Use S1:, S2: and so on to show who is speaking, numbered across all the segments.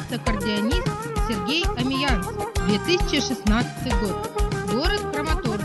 S1: гитарист-аккордеонист Сергей Амиянц, 2016 год, город Краматорск.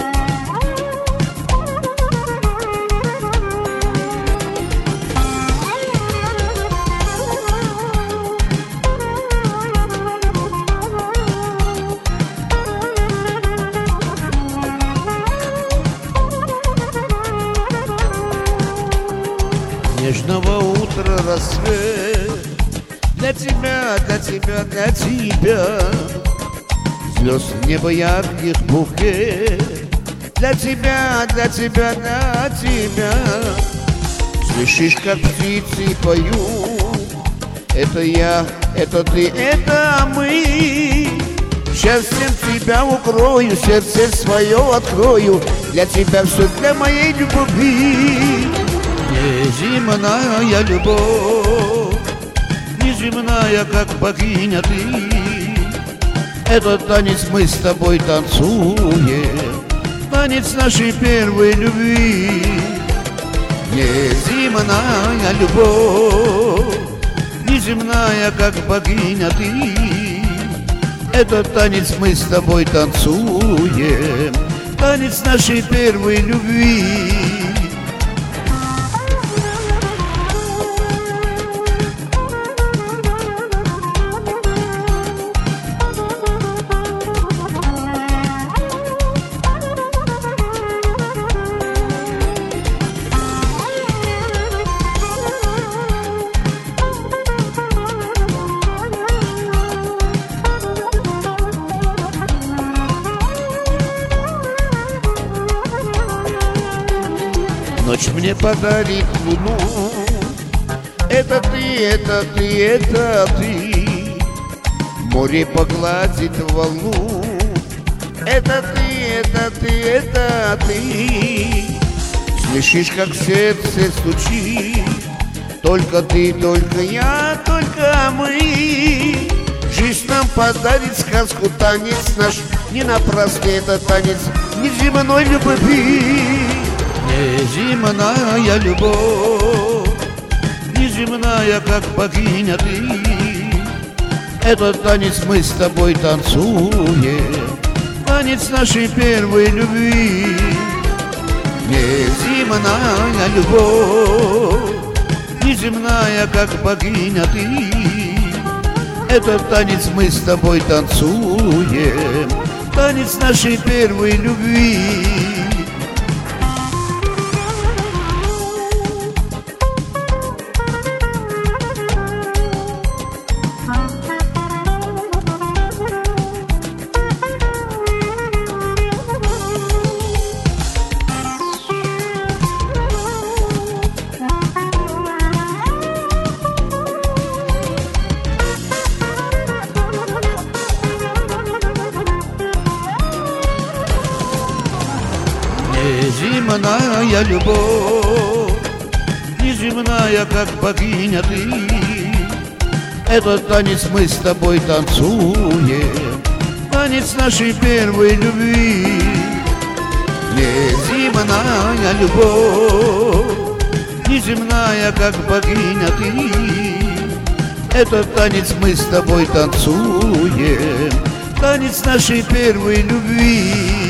S2: Нежного утра рассвет для тебя, для тебя, для тебя. Звезд неба ярких букет для тебя, для тебя, для тебя. Слышишь, как птицы поют? Это я, это ты, это мы. Счастьем тебя укрою, сердце свое открою. Для тебя все, для моей любви. Неземная любовь, неземная, как богиня ты. Этот танец мы с тобой танцуем, танец нашей первой любви. Неземная любовь, неземная, как богиня ты. Этот танец мы с тобой танцуем, танец нашей первой любви. Ночь мне подарит луну. Это ты, это ты, это ты. Море погладит волну. Это ты, это ты, это ты. Слышишь, как сердце стучит? Только ты, только я, только мы. Жизнь нам подарит сказку, танец наш не напрасный. Это танец неземной любви. Неземная любовь, неземная, как богиня ты. Этот танец мы с тобой танцуем, танец нашей первой любви. Неземная любовь, неземная, как богиня ты. Этот танец мы с тобой танцуем, танец нашей первой любви. Неземная любовь, неземная, как богиня ты. Этот танец мы с тобой танцуем, танец нашей первой любви. Неземная любовь, неземная, как богиня ты. Этот танец мы с тобой танцуем, танец нашей первой любви.